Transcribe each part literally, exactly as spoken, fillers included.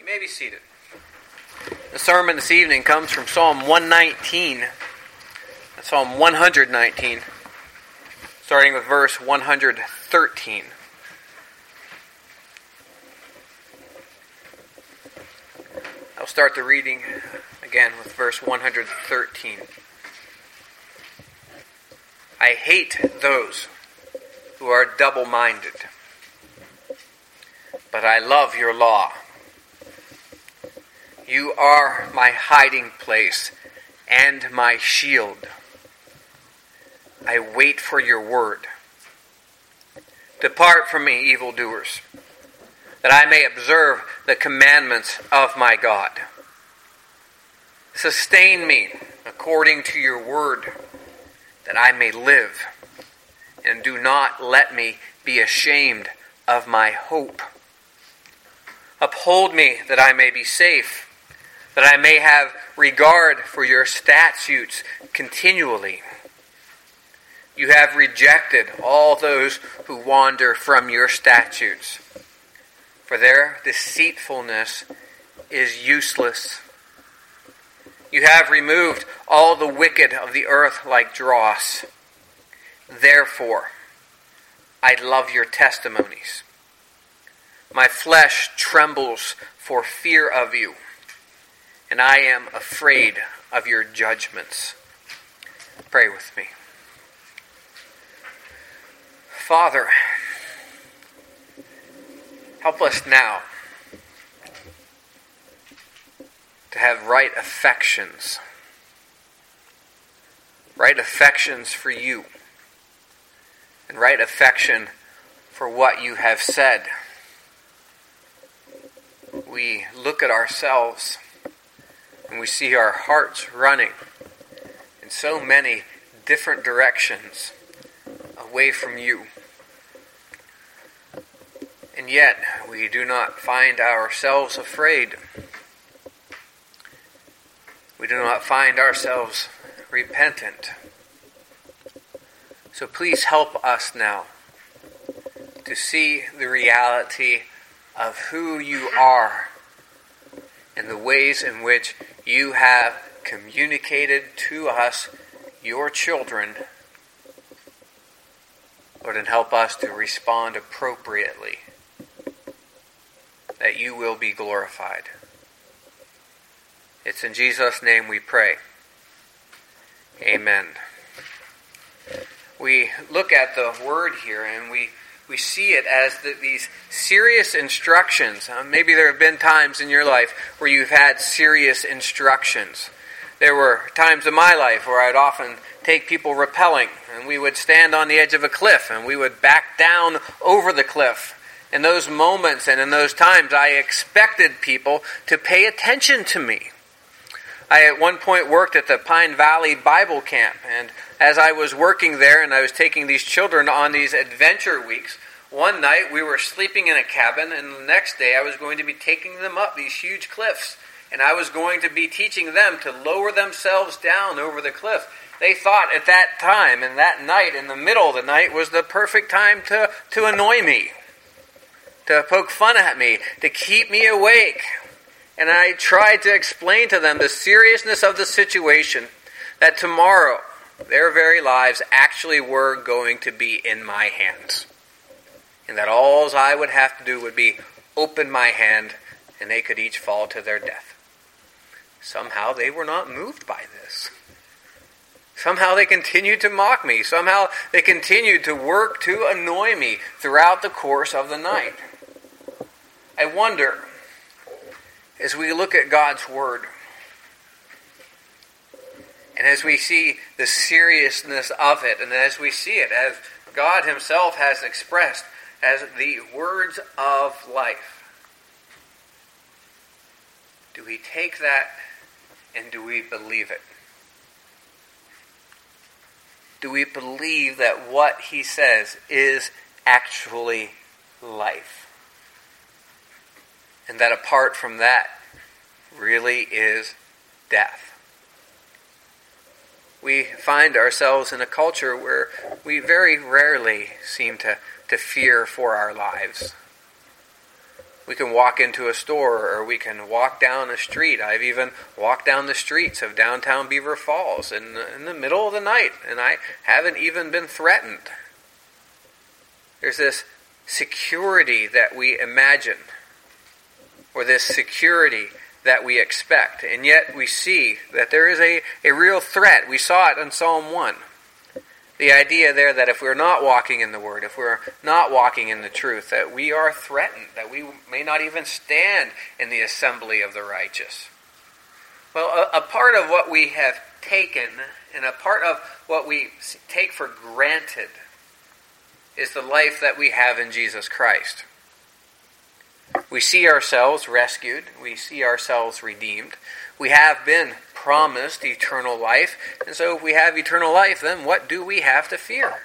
You may be seated. The sermon this evening comes from Psalm one nineteen. Psalm one nineteen, starting with verse one thirteen. I'll start the reading again with verse one thirteen. I hate those who are double-minded, but I love your law. You are my hiding place and my shield. I wait for your word. Depart from me, evildoers, that I may observe the commandments of my God. Sustain me according to your word, that I may live, and do not let me be ashamed of my hope. Uphold me that I may be safe, that I may have regard for your statutes continually. You have rejected all those who wander from your statutes, for their deceitfulness is useless. You have removed all the wicked of the earth like dross. Therefore, I love your testimonies. My flesh trembles for fear of you, and I am afraid of your judgments. Pray with me. Father, help us now to have right affections, right affections for you, and right affection for what you have said. We look at ourselves and we see our hearts running in so many different directions away from you. And yet, we do not find ourselves afraid. We do not find ourselves repentant. So please help us now to see the reality of who you are and the ways in which you have communicated to us, your children, Lord, and help us to respond appropriately, that you will be glorified. It's in Jesus' name we pray. Amen. We look at the word here and we, we see it as the, these serious instructions. Uh, maybe there have been times in your life where you've had serious instructions. There were times in my life where I'd often take people rappelling, and we would stand on the edge of a cliff, and we would back down over the cliff. In those moments and in those times, I expected people to pay attention to me. I at one point worked at the Pine Valley Bible Camp, and as I was working there and I was taking these children on these adventure weeks, one night we were sleeping in a cabin, and the next day I was going to be taking them up these huge cliffs, and I was going to be teaching them to lower themselves down over the cliff. They thought at that time and that night, in the middle of the night, was the perfect time to, to annoy me, to poke fun at me, to keep me awake. And I tried to explain to them the seriousness of the situation, that tomorrow their very lives actually were going to be in my hands. And that all I would have to do would be open my hand and they could each fall to their death. Somehow they were not moved by this. Somehow they continued to mock me. Somehow they continued to work to annoy me throughout the course of the night. I wonder, as we look at God's Word, and as we see the seriousness of it, and as we see it as God Himself has expressed as the words of life, do we take that and do we believe it? Do we believe that what He says is actually life? And that apart from that, really is death. We find ourselves in a culture where we very rarely seem to, to fear for our lives. We can walk into a store, or we can walk down a street. I've even walked down the streets of downtown Beaver Falls in the, in the middle of the night, and I haven't even been threatened. There's this security that we imagine, or this security that we expect, and yet we see that there is a, a real threat. We saw it in Psalm one. The idea there that if we're not walking in the Word, if we're not walking in the truth, that we are threatened, that we may not even stand in the assembly of the righteous. Well, a, a part of what we have taken, and a part of what we take for granted, is the life that we have in Jesus Christ. We see ourselves rescued. We see ourselves redeemed. We have been promised eternal life. And so if we have eternal life, then what do we have to fear?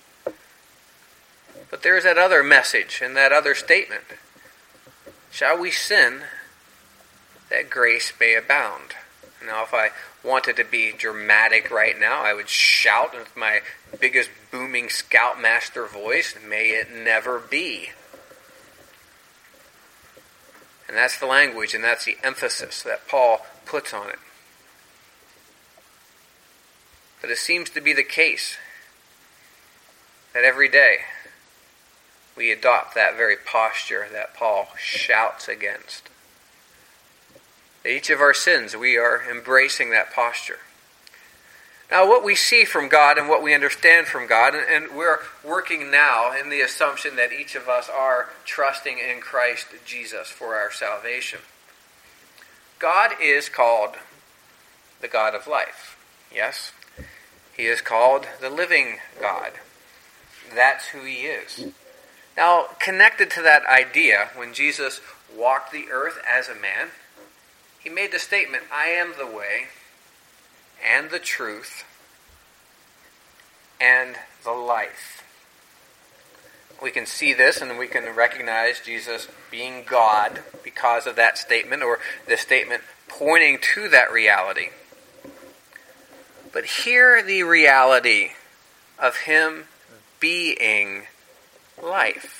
But there's that other message and that other statement. Shall we sin that grace may abound? Now, if I wanted to be dramatic right now, I would shout with my biggest booming scoutmaster voice, may it never be. And that's the language, and that's the emphasis that Paul puts on it. But it seems to be the case that every day we adopt that very posture that Paul shouts against. That each of our sins, we are embracing that posture. Now, what we see from God and what we understand from God, and, and we're working now in the assumption that each of us are trusting in Christ Jesus for our salvation. God is called the God of life. Yes? He is called the living God. That's who He is. Now, connected to that idea, when Jesus walked the earth as a man, He made the statement, I am the way, and the truth, and the life. We can see this and we can recognize Jesus being God because of that statement, or the statement pointing to that reality. But hear the reality of Him being life.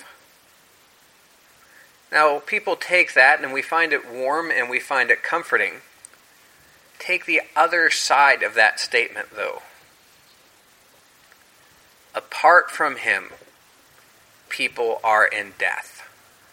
Now, people take that and we find it warm and we find it comforting. Take the other side of that statement, though. Apart from Him, people are in death.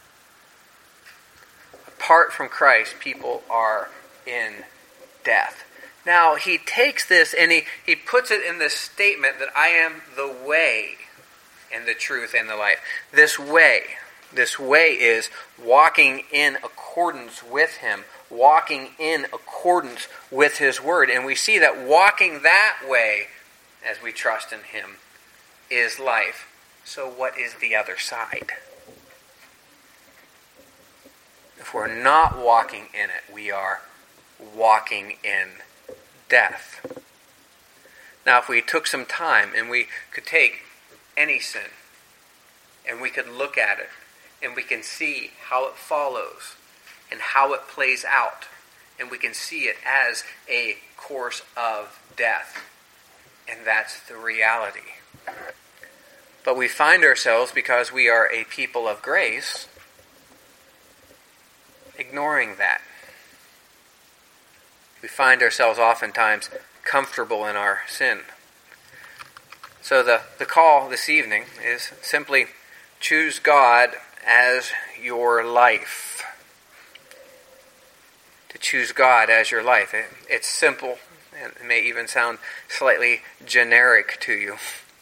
Apart from Christ, people are in death. Now, he takes this and he, he puts it in this statement that I am the way and the truth and the life. This way, this way is walking in accordance with Him, walking in accordance with His Word. And we see that walking that way, as we trust in Him, is life. So what is the other side? If we're not walking in it, we are walking in death. Now, if we took some time and we could take any sin and we could look at it and we can see how it follows and how it plays out, and we can see it as a course of death, and that's the reality. But we find ourselves, because we are a people of grace, ignoring that. We find ourselves oftentimes comfortable in our sin. So the, the call this evening is simply choose God as your life. To choose God as your life. It, it's simple, and it may even sound slightly generic to you.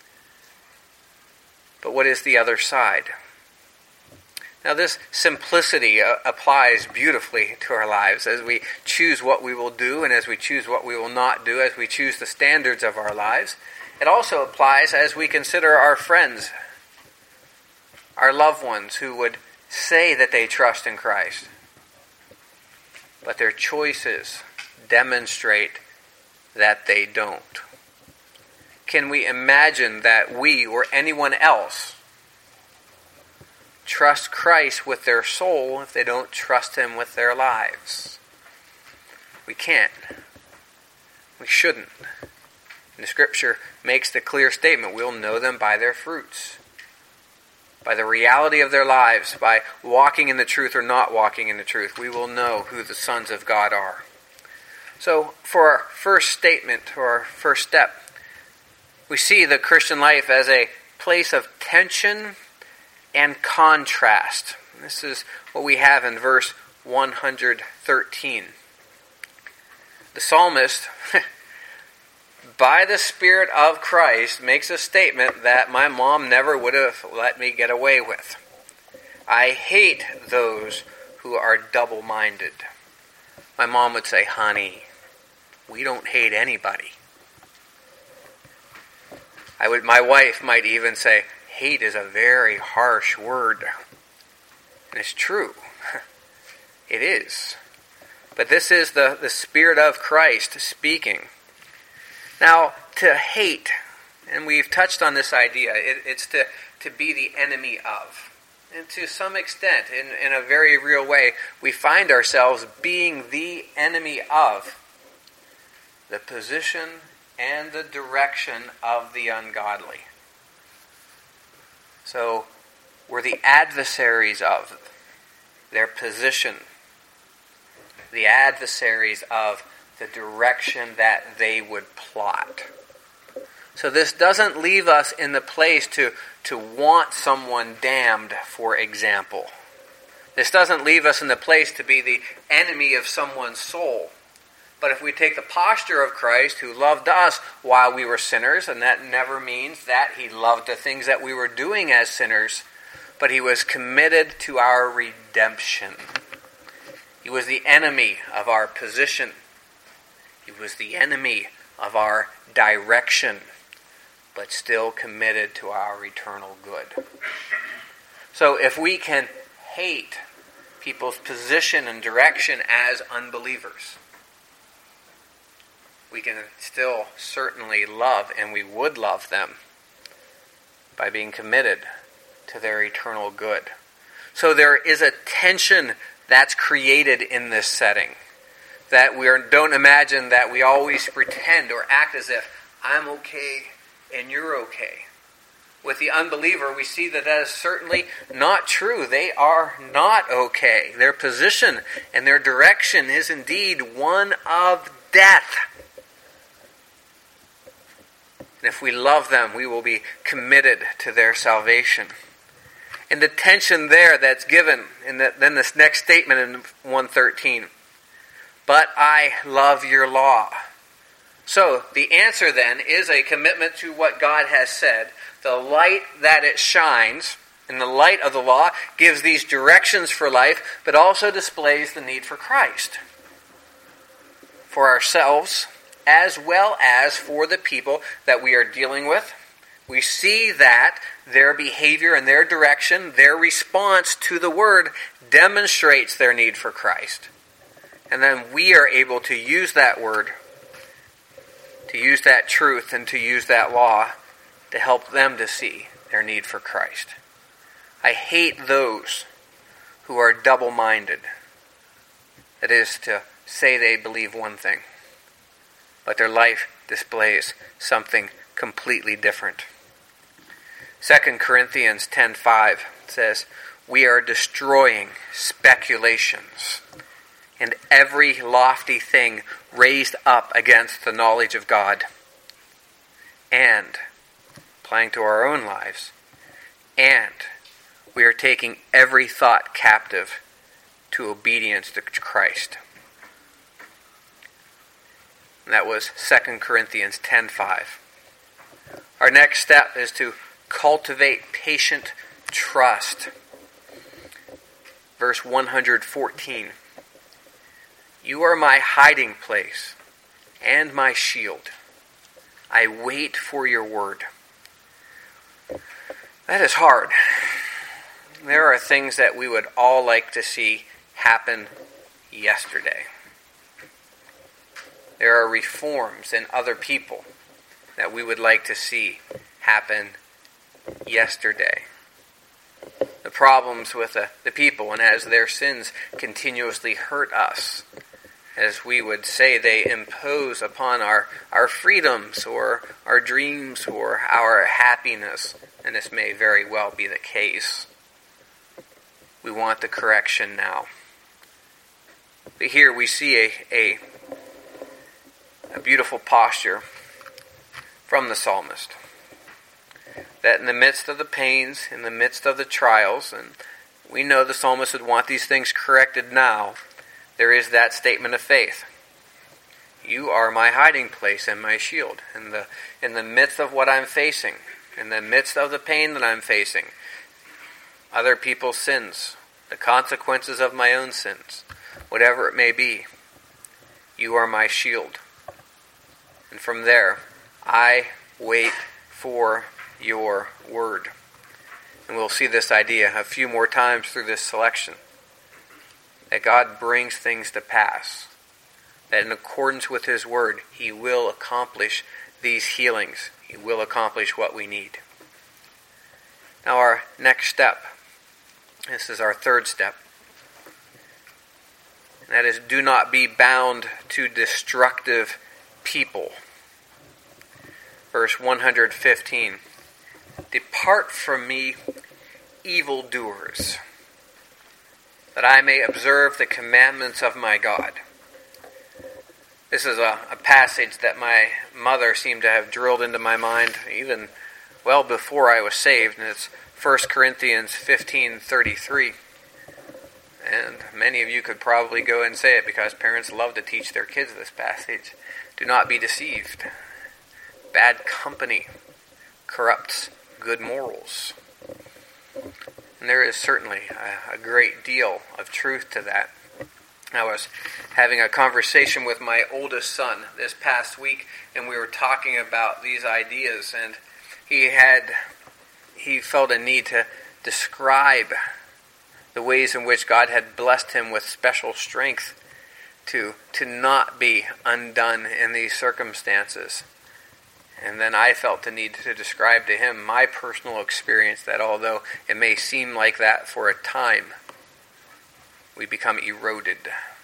But what is the other side? Now, this simplicity uh, applies beautifully to our lives as we choose what we will do and as we choose what we will not do, as we choose the standards of our lives. It also applies as we consider our friends, our loved ones who would say that they trust in Christ, but their choices demonstrate that they don't. Can we imagine that we or anyone else trust Christ with their soul if they don't trust Him with their lives? We can't. We shouldn't. And the Scripture makes the clear statement, we'll know them by their fruits. by the reality of their lives, by walking in the truth or not walking in the truth, we will know who the sons of God are. So, for our first statement, or our first step, we see the Christian life as a place of tension and contrast. This is what we have in verse one hundred thirteen. The psalmist, by the Spirit of Christ, makes a statement that my mom never would have let me get away with. I hate those who are double-minded. My mom would say, honey, we don't hate anybody. I would. My wife might even say, hate is a very harsh word. And it's true. It is. But this is the, the Spirit of Christ speaking. Now, to hate, and we've touched on this idea, it, it's to, to be the enemy of. And to some extent, in, in a very real way, we find ourselves being the enemy of the position and the direction of the ungodly. So, we're the adversaries of their position, the adversaries of the direction that they would plot. So this doesn't leave us in the place to, to want someone damned, for example. This doesn't leave us in the place to be the enemy of someone's soul. But if we take the posture of Christ, who loved us while we were sinners, and that never means that he loved the things that we were doing as sinners, but he was committed to our redemption. He was the enemy of our position. He was the enemy of our direction, but still committed to our eternal good. So if we can hate people's position and direction as unbelievers, we can still certainly love, and we would love them, by being committed to their eternal good. So there is a tension that's created in this setting. That we are, don't imagine that we always pretend or act as if I'm okay and you're okay. With the unbeliever, we see that that is certainly not true. They are not okay. Their position and their direction is indeed one of death. And if we love them, we will be committed to their salvation. And the tension there that's given in the, then this next statement in one thirteen. But I love your law. So the answer then is a commitment to what God has said. The light that it shines, in the light of the law, gives these directions for life, but also displays the need for Christ. For ourselves, as well as for the people that we are dealing with. We see that their behavior and their direction, their response to the Word, demonstrates their need for Christ. And then we are able to use that Word, to use that truth, and to use that law to help them to see their need for Christ. I hate those who are double-minded. That is to say they believe one thing, but their life displays something completely different. Second Corinthians ten five says, we are destroying speculations and every lofty thing raised up against the knowledge of God. And, applying to our own lives, and we are taking every thought captive to obedience to Christ. And that was Second Corinthians ten five. Our next step is to cultivate patient trust. Verse one hundred fourteen. You are my hiding place and my shield. I wait for your word. That is hard. There are things that we would all like to see happen yesterday. There are reforms in other people that we would like to see happen yesterday. The problems with the, the people, and as their sins continuously hurt us, as we would say they impose upon our, our freedoms or our dreams or our happiness, and this may very well be the case. We want the correction now. But here we see a, a, a beautiful posture from the psalmist. That in the midst of the pains, in the midst of the trials, and we know the psalmist would want these things corrected now, there is that statement of faith. You are my hiding place and my shield. In the, in the midst of what I'm facing, in the midst of the pain that I'm facing, other people's sins, the consequences of my own sins, whatever it may be, you are my shield. And from there, I wait for your word. And we'll see this idea a few more times through this selection. That God brings things to pass. That in accordance with His word, He will accomplish these healings. He will accomplish what we need. Now our next step. This is our third step. And that is, do not be bound to destructive people. Verse one hundred fifteen. Depart from me, evildoers, that I may observe the commandments of my God. This is a, a passage that my mother seemed to have drilled into my mind even well before I was saved, and it's First Corinthians fifteen thirty-three. And many of you could probably go and say it because parents love to teach their kids this passage. Do not be deceived. Bad company corrupts good morals. And there is certainly a, a great deal of truth to that. I was having a conversation with my oldest son this past week, and we were talking about these ideas, and he had he felt a need to describe the ways in which God had blessed him with special strength to to not be undone in these circumstances. And then I felt the need to describe to him my personal experience, that although it may seem like that for a time, we become eroded.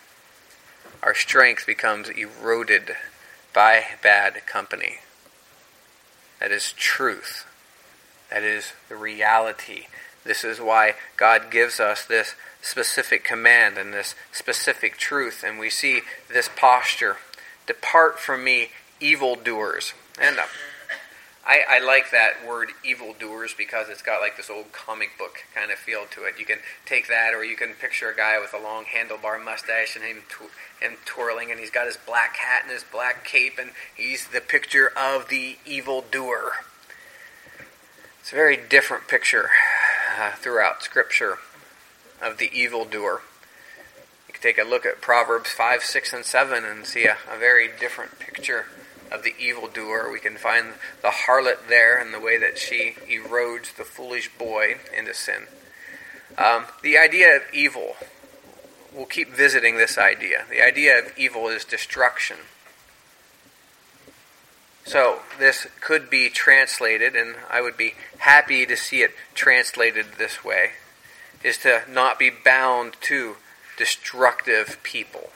Our strength becomes eroded by bad company. That is truth. That is the reality. This is why God gives us this specific command and this specific truth. And we see this posture. Depart from me, evildoers. And uh, I, I like that word evildoers because it's got like this old comic book kind of feel to it. You can take that, or you can picture a guy with a long handlebar mustache and him, tw- him twirling, and he's got his black hat and his black cape, and he's the picture of the evildoer. It's a very different picture uh, throughout Scripture of the evildoer. You can take a look at Proverbs five, six, and seven and see a, a very different picture of the evildoer. We can find the harlot there and the way that she erodes the foolish boy into sin. Um, the idea of evil, we'll keep visiting this idea. The idea of evil is destruction. So this could be translated, and I would be happy to see it translated this way, is to not be bound to destructive people.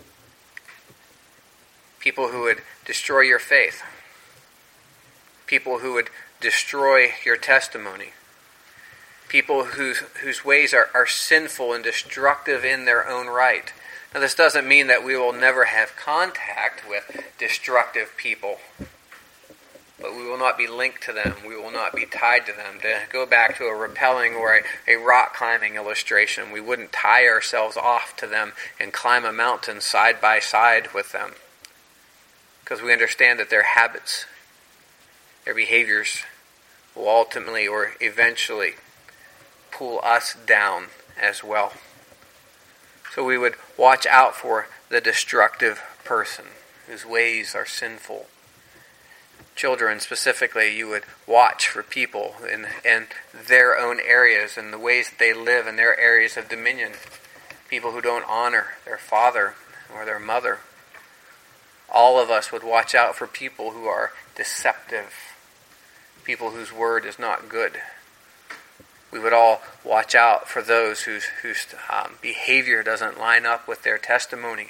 People who would destroy your faith. People who would destroy your testimony. People whose whose ways are, are sinful and destructive in their own right. Now, this doesn't mean that we will never have contact with destructive people, but we will not be linked to them. We will not be tied to them. To go back to a rappelling or a, a rock climbing illustration, we wouldn't tie ourselves off to them and climb a mountain side by side with them, because we understand that their habits, their behaviors will ultimately or eventually pull us down as well. So we would watch out for the destructive person whose ways are sinful. Children specifically, you would watch for people in, in their own areas and the ways that they live in their areas of dominion. People who don't honor their father or their mother. All of us would watch out for people who are deceptive, people whose word is not good. We would all watch out for those whose, whose um, behavior doesn't line up with their testimony.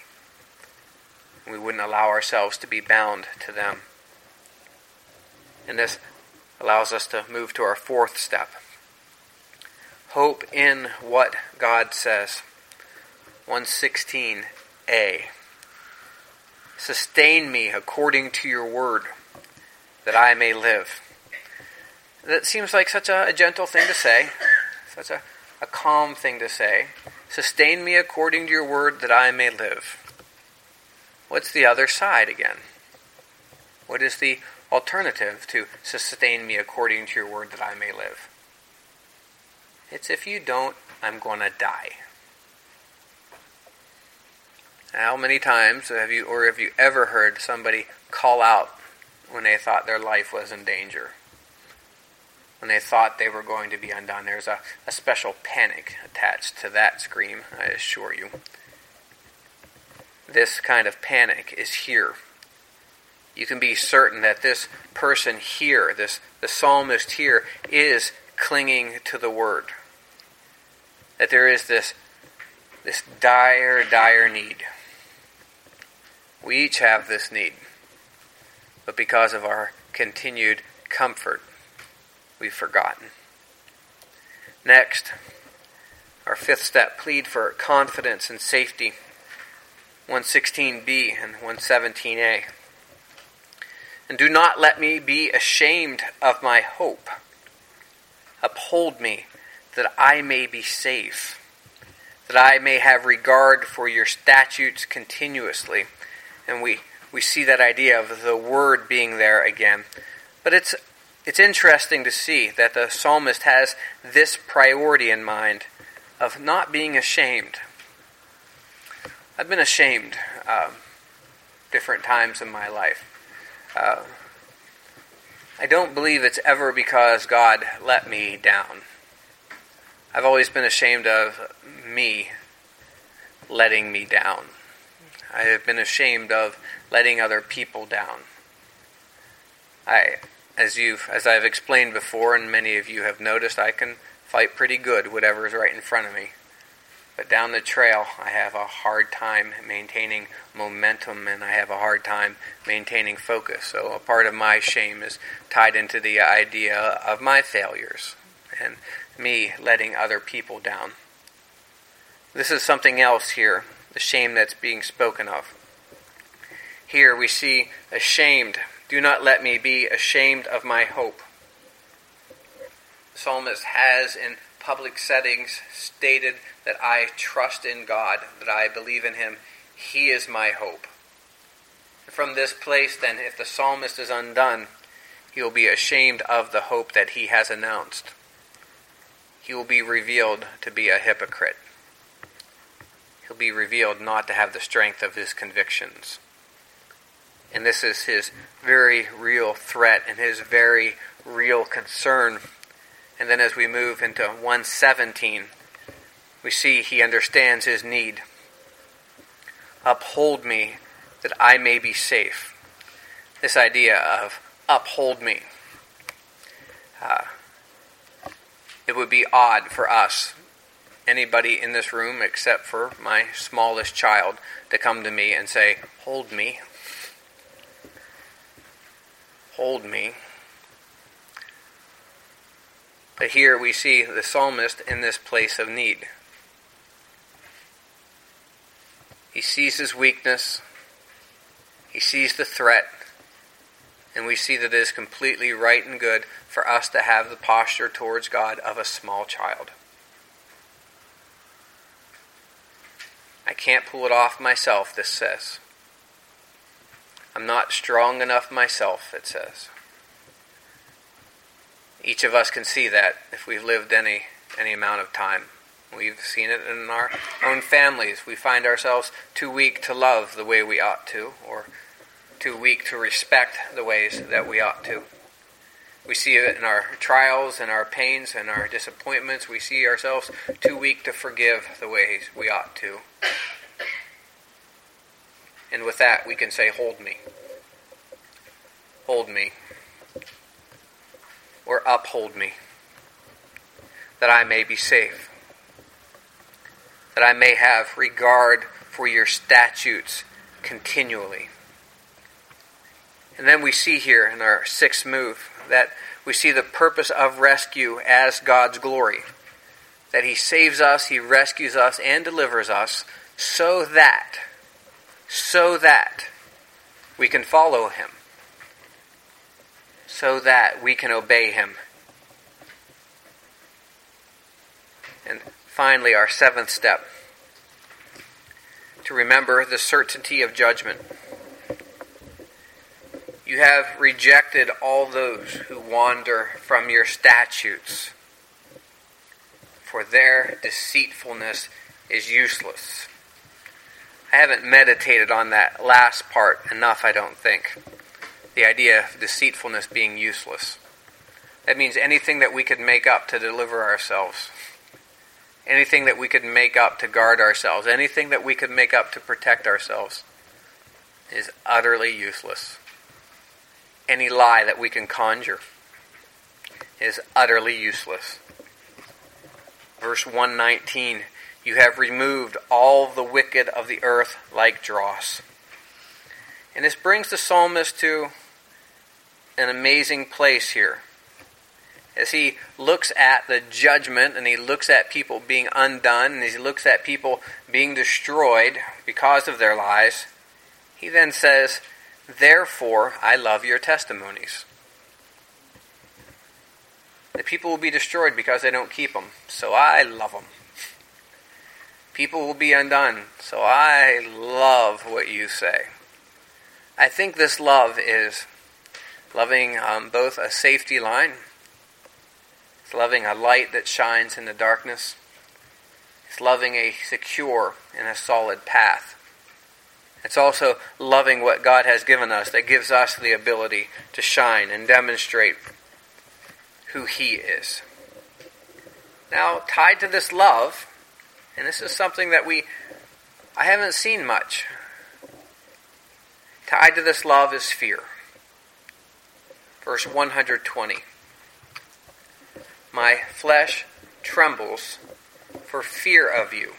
We wouldn't allow ourselves to be bound to them. And this allows us to move to our fourth step. Hope in what God says. one sixteen a. Sustain me according to your word, that I may live. That seems like such a, a gentle thing to say, such a, a calm thing to say. Sustain me according to your word, that I may live. What's the other side again? What is the alternative to sustain me according to your word, that I may live? It's if you don't, I'm going to die. How many times have you, or have you ever heard somebody call out when they thought their life was in danger? When they thought they were going to be undone? There's a, a special panic attached to that scream, I assure you. This kind of panic is here. You can be certain that this person here, this the psalmist here, is clinging to the word. That there is this, this dire, dire need. We each have this need. But because of our continued comfort, we've forgotten. Next, our fifth step, plead for confidence and safety. one sixteen b and one seventeen a. And do not let me be ashamed of my hope. Uphold me, that I may be safe, that I may have regard for your statutes continuously. And we, we see that idea of the word being there again. But it's it's interesting to see that the psalmist has this priority in mind of not being ashamed. I've been ashamed uh, different times in my life. Uh, I don't believe it's ever because God let me down. I've always been ashamed of me letting me down. I have been ashamed of letting other people down. I, as you've, as I've explained before, and many of you have noticed, I can fight pretty good, whatever is right in front of me. But down the trail, I have a hard time maintaining momentum, and I have a hard time maintaining focus. So a part of my shame is tied into the idea of my failures and me letting other people down. This is something else here, the shame that's being spoken of. Here we see ashamed. Do not let me be ashamed of my hope. The psalmist has in public settings stated that I trust in God, that I believe in Him. He is my hope. From this place, then, if the psalmist is undone, he will be ashamed of the hope that he has announced. He will be revealed to be a hypocrite. He'll be revealed not to have the strength of his convictions. And this is his very real threat and his very real concern. And then as we move into one seventeen, we see he understands his need. Uphold me, that I may be safe. This idea of uphold me. Uh, it would be odd for us, anybody in this room except for my smallest child, to come to me and say, hold me. Hold me. But here we see the psalmist in this place of need. He sees his weakness. He sees the threat. And we see that it is completely right and good for us to have the posture towards God of a small child. I can't pull it off myself, this says. I'm not strong enough myself, it says. Each of us can see that if we've lived any any amount of time. We've seen it in our own families. We find ourselves too weak to love the way we ought to, or too weak to respect the ways that we ought to. We see it in our trials and our pains and our disappointments. We see ourselves too weak to forgive the ways we ought to. And with that, we can say, hold me. Hold me. Or uphold me, that I may be safe, that I may have regard for your statutes continually. And then we see here in our sixth move that we see the purpose of rescue as God's glory. That he saves us, he rescues us, and delivers us so that, so that we can follow him. So that we can obey him. And finally, our seventh step, to remember the certainty of judgment. You have rejected all those who wander from your statutes, for their deceitfulness is useless. I haven't meditated on that last part enough, I don't think. The idea of deceitfulness being useless. That means anything that we could make up to deliver ourselves. Anything that we could make up to guard ourselves. Anything that we could make up to protect ourselves is utterly useless. Any lie that we can conjure is utterly useless. Verse one nineteen, you have removed all the wicked of the earth like dross. And this brings the psalmist to an amazing place here. As he looks at the judgment and he looks at people being undone and he looks at people being destroyed because of their lies, he then says, therefore I love your testimonies. The people will be destroyed because they don't keep them, so I love them. People will be undone, so I love what you say. I think this love is loving um, both a safety line. It's loving a light that shines in the darkness. It's loving a secure and a solid path. It's also loving what God has given us that gives us the ability to shine and demonstrate who he is. Now, tied to this love, and this is something that we, I haven't seen much. Tied to this love is fear. Verse one twenty. My flesh trembles for fear of you,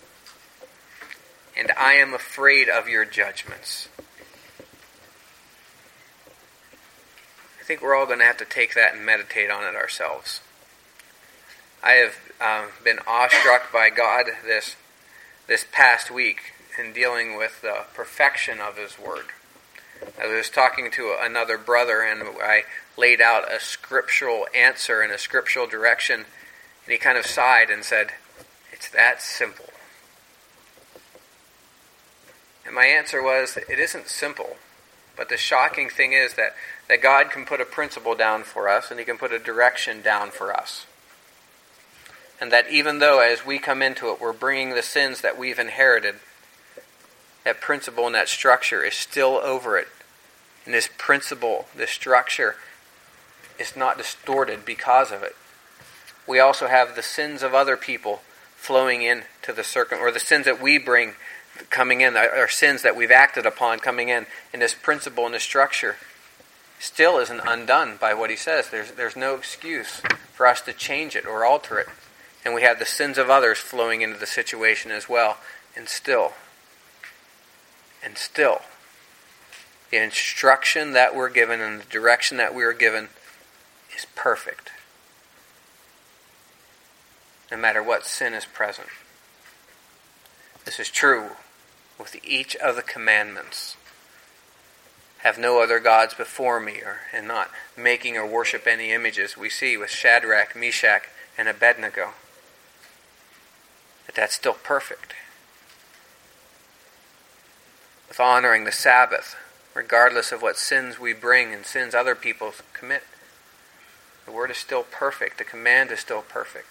and I am afraid of your judgments. I think we're all going to have to take that and meditate on it ourselves. I have um, been awestruck by God this this past week in dealing with the perfection of his word. I was talking to another brother and I laid out a scriptural answer and a scriptural direction, and he kind of sighed and said, it's that simple. And my answer was, it isn't simple. But the shocking thing is that, that God can put a principle down for us and he can put a direction down for us. And that even though as we come into it, we're bringing the sins that we've inherited, that principle and that structure is still over it. And this principle, this structure, is not distorted because of it. We also have the sins of other people flowing into the circle, or the sins that we bring coming in, or sins that we've acted upon coming in, and this principle and this structure still isn't undone by what he says. There's, there's no excuse for us to change it or alter it. And we have the sins of others flowing into the situation as well. And still, and still, the instruction that we're given and the direction that we are given is perfect. No matter what sin is present. This is true with each of the commandments. Have no other gods before me, or and not making or worship any images. We see with Shadrach, Meshach, and Abednego that that's still perfect. With honoring the Sabbath, regardless of what sins we bring and sins other people commit, the word is still perfect. The command is still perfect.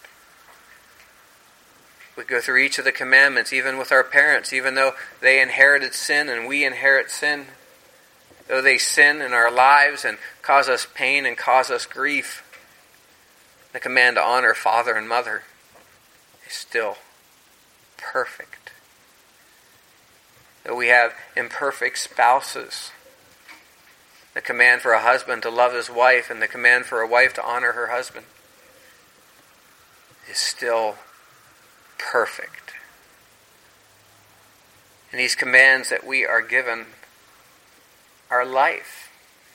We go through each of the commandments, even with our parents, even though they inherited sin and we inherit sin, though they sin in our lives and cause us pain and cause us grief, the command to honor father and mother is still perfect. Though we have imperfect spouses, the command for a husband to love his wife and the command for a wife to honor her husband is still perfect. And these commands that we are given are life.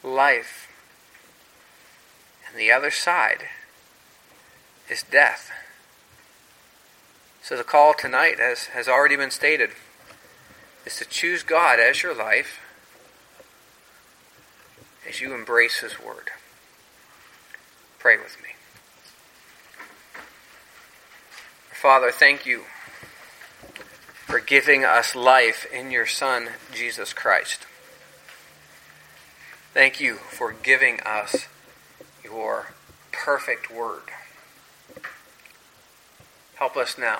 life. And the other side is death. So the call tonight, as has already been stated, is to choose God as your life as you embrace His Word. Pray with me. Father, thank you for giving us life in your Son, Jesus Christ. Thank you for giving us your perfect Word. Help us now.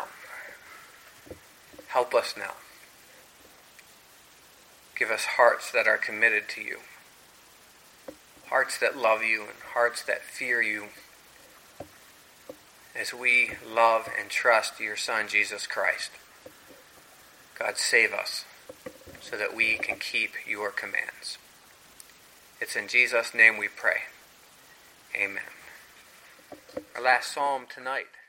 Help us now. Give us hearts that are committed to you. Hearts that love you and hearts that fear you as we love and trust your Son, Jesus Christ. God, save us so that we can keep your commands. It's in Jesus' name we pray. Amen. Our last psalm tonight